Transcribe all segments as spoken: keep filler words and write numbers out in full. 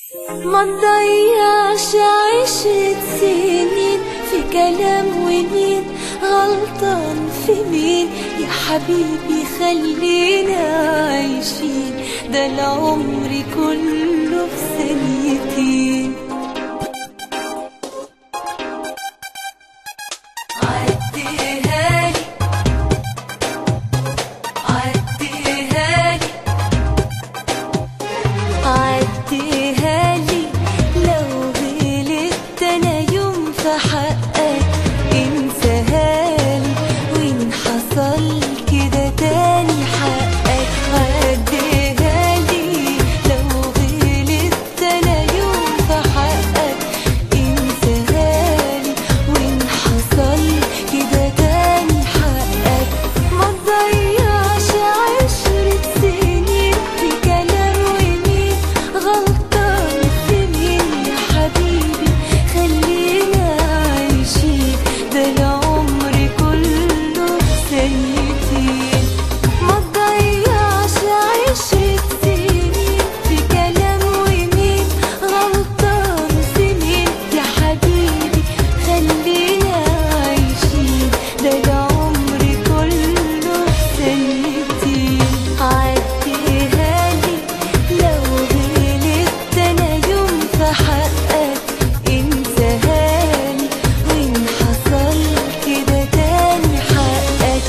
ما تضيعش عشرة سنين في كلام ومين غلطان في مين، يا حبيبي خلينا عايشين، ده العمر كله في ثانيتين. عديهالي عديهالي عديهالي، لو غلطت انا يوم في حقك انساهالي، وان حصل كده تاني حقك عديهالي، لو غلطت انا يوم في حقك انساهالي، وان حصل كده تاني حقك. ما تضيعش عشرة سنين في كلام ومين غلطان في مين، يا حبيبي خلينا عايشين، ده العمر كله ثانيتين. ما تضيعش عشرة سنين في كلام ومين غلطان في مين، يا حبيبي خلينا عايشين، ده العمر كله ثانيتين. عديهالي لو غلطت انا يوم في حقك انساهالي، وان حصل كده تاني حقك.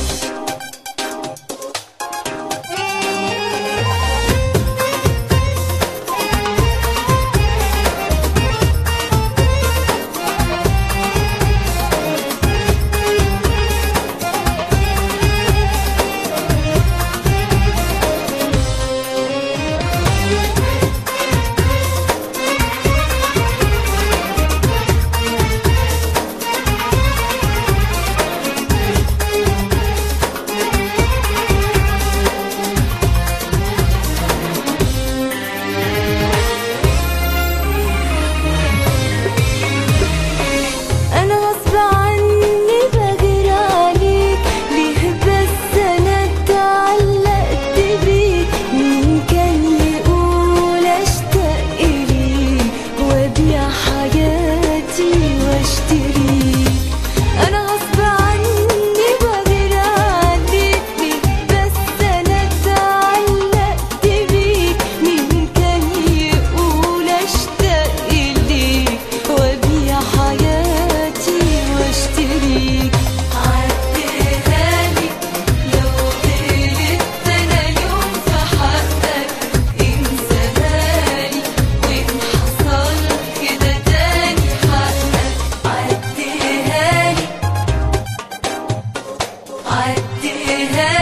أنا غصب عني بغير عليك، ليه بس أنا اتعلقت بيك، مين كان يقول أشتاق إليك وأبيع حياتي وأشتريك. أنا غصب عني بغير عليك، ليه بس أنا اتعلقت بيك، مين كان يقول أشتاق إليك وأبيع حياتي واشتريك. عديهالي لو غلطت انا يوم في حقك انساهالي، وان حصل كده تاني حقك عديهالي عديهالي